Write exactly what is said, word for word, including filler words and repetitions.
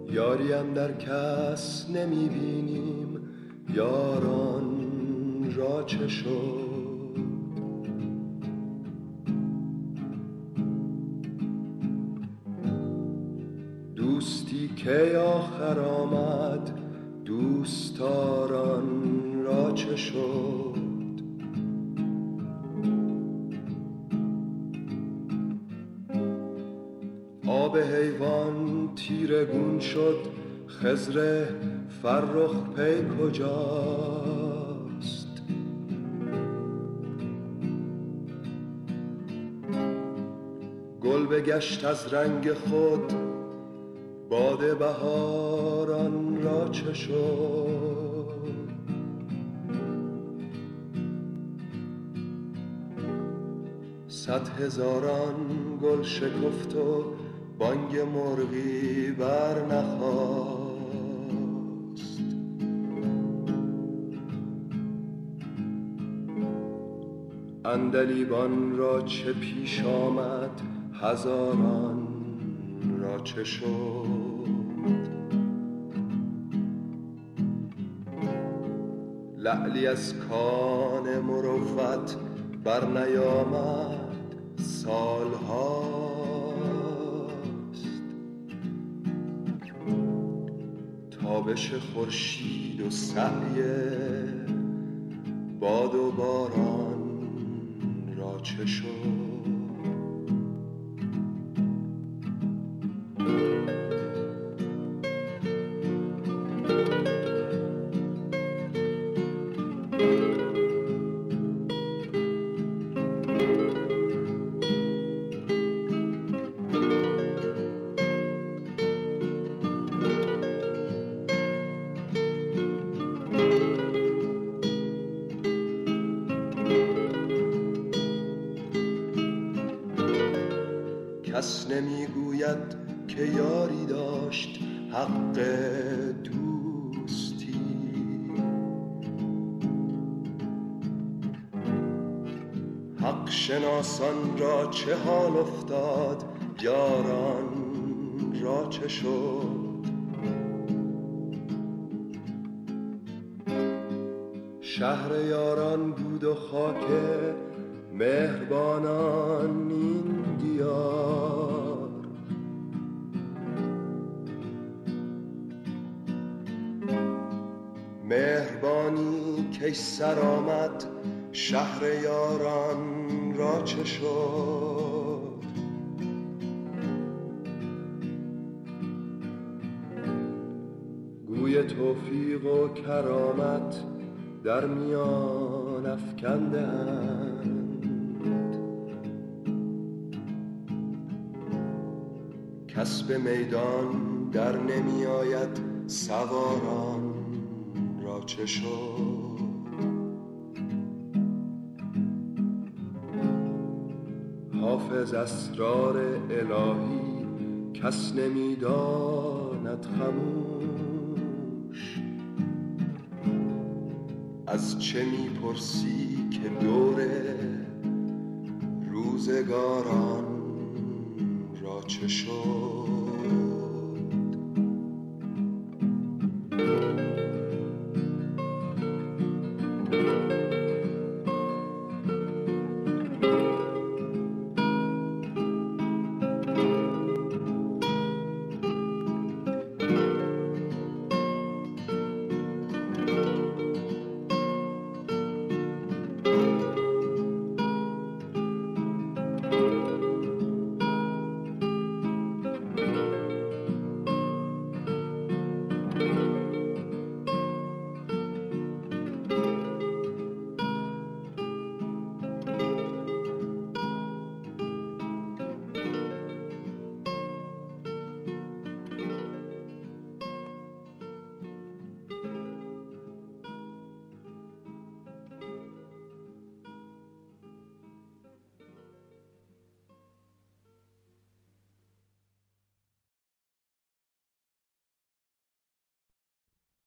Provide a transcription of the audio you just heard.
یاریم در کس نمی بینیم، یاران را چه شد؟ دوستی که آخر آمد، دوستداران را چه شد؟ آب حیوان تیره گون شد، خضر فرخ پی کجاست؟ گل بگشت از رنگ خود، باد بهاران را چه شد؟ صد هزاران گل شکفت و بانگ مرغی بر نخاست. عندلیبان را چه پیش آمد، هزاران را چه شد؟ لعلی از کان مروت بر نیامد سالهاست. تابش خورشید و سعی باد و باران را چه شد؟ کس نمی گوید که یاری داشت حق دوستی. حق شناسان را چه حال افتاد، یاران را چه شد؟ شهر یاران بود و خاک مهربانان این دیار. مهربانی که سر آمد، شهر یاران را چه شد؟ گوی توفیق و کرامت در میان افکندند، کس به میدان در نمی آید، سواران را چه شد؟ حافظ اسرار الهی کس نمی داند خموش. از چه می پرسی که دور روزگاران را چه شد؟